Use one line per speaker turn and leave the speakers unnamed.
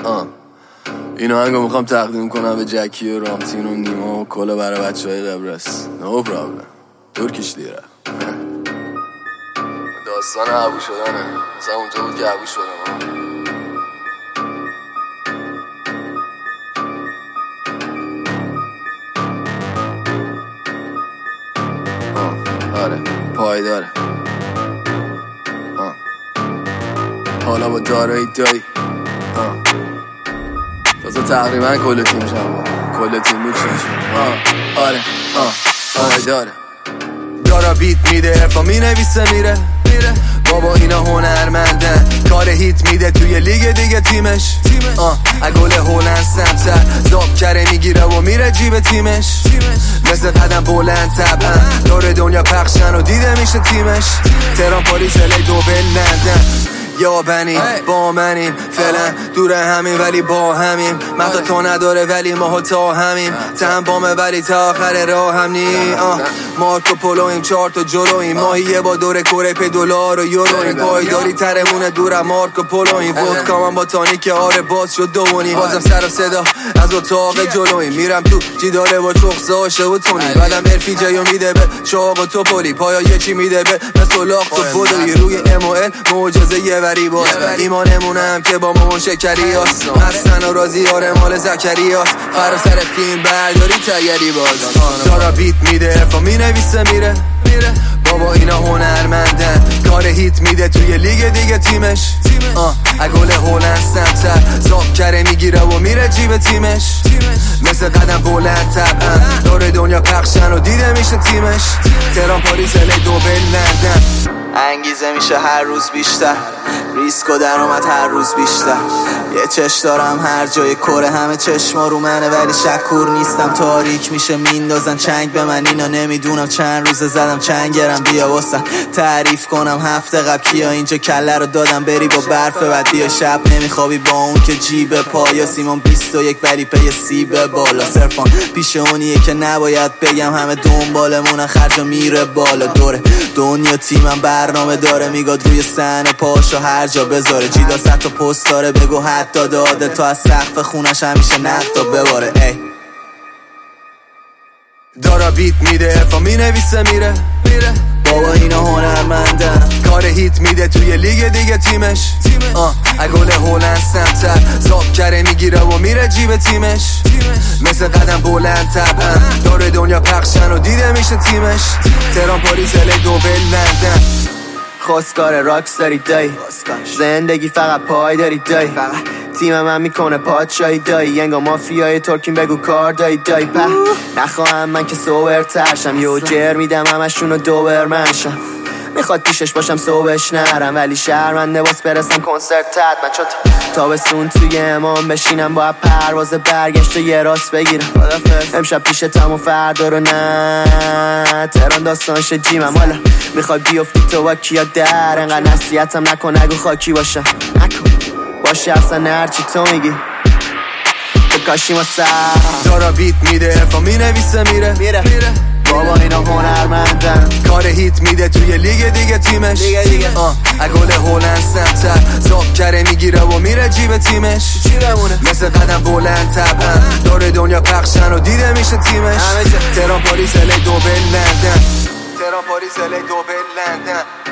این آهنگو میخوام تقدیم کنم به جکی و رامتین و نیما و کلا برای بچهای قبرس. نو پرابلم. ترکیش لیره. داستان عبو شدنه. مثلا اونجا بود که عبو شدم. آره پایداره. حالا با دارایی دایی تازه تقریبا کل تیم شما کل تیم بود آره پایداره. دارا بیت میده ارفا مینویسه میره بابا اینا هنرمندن کار هیت میده توی لیگ دیگه تیمش اگل هولند سمتر زاب کره میگیره و میره جیب تیمش مثل قدم بلند طبعا دور دنیا پخشن و دیده میشه تیمش تهران پاریس الی دوبل لندن یا بنین با منیم فعلا دور همین ولی با همیم مهدا تو نداره ولی ماها تا همیم تهم بامه ولی تا آخر راه هم نی مارکو پولویم 4 تا جلویم ماهیه با دور کره پی دلار و یورویم پایداری ترمونه دورم مارکو پولویم ودکا من با تانیک آره باز شد دوونیم بازم سر و صدا از اتاق جلویم میرم تو جیداره با چخزاشه و تونی بعدم ارفی جایو میده به چاق و توپولی پایا یه چی میده به مثل لاخت و بودوی روی اموئل معجزه یه وری باز ایمانمونم که با مامان شکری هست حسن و رازی آره مال زکری هست فرا سر فیلم برداری تگری باز دارا بیت میده ارفا مینویسه میره بابا اینا هنرمندن کار هیت میده توی لیگ دیگه تیمش اگل هولند سمتر زاب کره میگیره و میره جیب تیمش مثل قدم بلند طبعا دور دنیا پخشن و دیده میشه تیمش تهران پاریس الی دوبل لندن انگیزه میشه هر روز بیشتر ریسک و درآمد هر روز بیشتر یه چش دارم هر جای کره همه چشما رو منه ولی شکور نیستم تاریک میشه میندازن چنگ به من اینا نمیدونم چند روزه زدم چنگرم بیا واسن تعریف کنم هفته قبل کیا اینجا کله رو دادم بری با برف بعد بیا شب نمیخوابی با اون که جیب پایا سیمان 21 ولی پی سیب بالا صرفان پیش اونیه که نباید بگم همه دنبالمون خرجا میره بالا دوره دنیا تیمم برنامه داره میگاد روی صحنه پاشو هر جا بذاره جیدا 100 تا پست داره بگو حتی داده تا از سقف خونش همیشه نقدا بباره ای دارا بیت میده ارفا مینویسه میره بابا اینا هنرمندن کار هیت میده توی لیگ دیگه تیمش اگل هولند سمتر زاب کره میگیره و میره جیب تیمش مثل قدم بلند طبعا دور دنیا پخشن و دیده میشه تیمش تهران پاریس الی دوبل لندن خواستگار راکس داری دایی زندگی فقط پای داری دایی تیم من میکنه پادشاهی دایی ینگا مافیای ترکیم بگو کار دایی په نخواهم من که سوبر ترشم یو جر میدم همشونو دوبرمنشم میخواد پیشش باشم صبحش نرم ولی شرمنده باز برسم کنسرت من چون تابستون توی امام بشینم با پرواز برگشت و یه راست بگیرم امشب پیشتم و فردا رو نه تهران داستانش جیمم حالا میخوای بیفتی تو با کیا در انقدر نصیحتم نکن نگو خاکی باشم نکن باشه اصلا هرچی تو میگی بکاشیم و سر دارا بیت میده ارفا مینویسه میره بابا اینا هنرمندن کار هیت میده توی لیگ دیگه تیمش اگل هولند سمتر زاب کره میگیره و میره جیب تیمش مثل قدم بلند طبعا دور دنیا پخشن و دیده میشه تیمش تهران پاریس الی دوبل لندن